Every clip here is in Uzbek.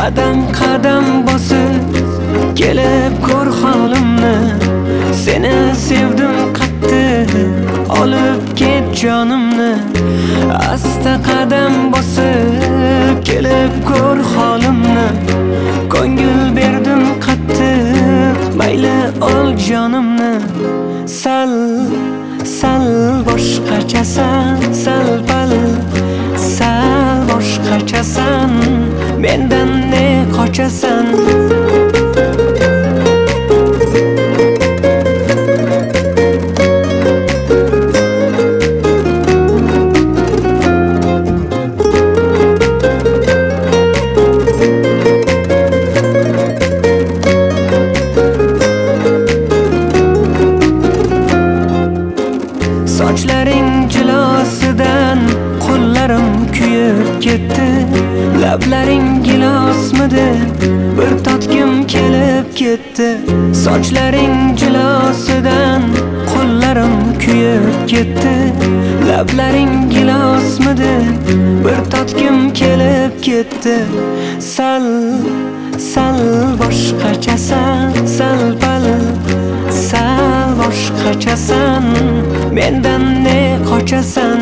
Qadam qadam bosib kelib ko'r holimni. Seni sevdim qattiq, olib ket jonimni. Asta qadam bosib kelib ko'r holimni. Ko'ngil berdim qattiq, mayli ol jonimni. Sal boshqachasan, sal boshqachasan, mendan ne qochasan? Sochlaring jilosidan qo'llarim kuyib ketdi. Lablaring gilosmidi, bir totgim kelib ketdi. Sochlaring jilosidan qo'llarim kuyib ketdi. Lablaring gilosmidi, bir totgim kelib ketdi. Sal boshqachasan, sal boshqachasan, mendan ne qochasan?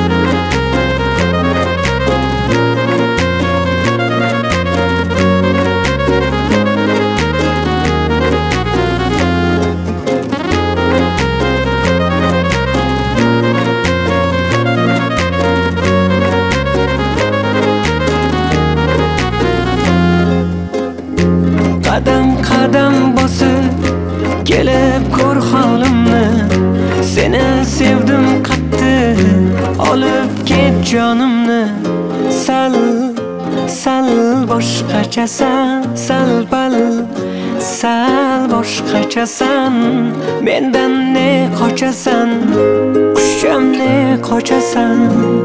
Qadam qadam bosib kelib ko'r holimni. Seni sevdim qattiq, olib ket jonimni. Sal boshqachasan, sal boshqachasan, mendan ne qochasan? Qusham ne qochasan?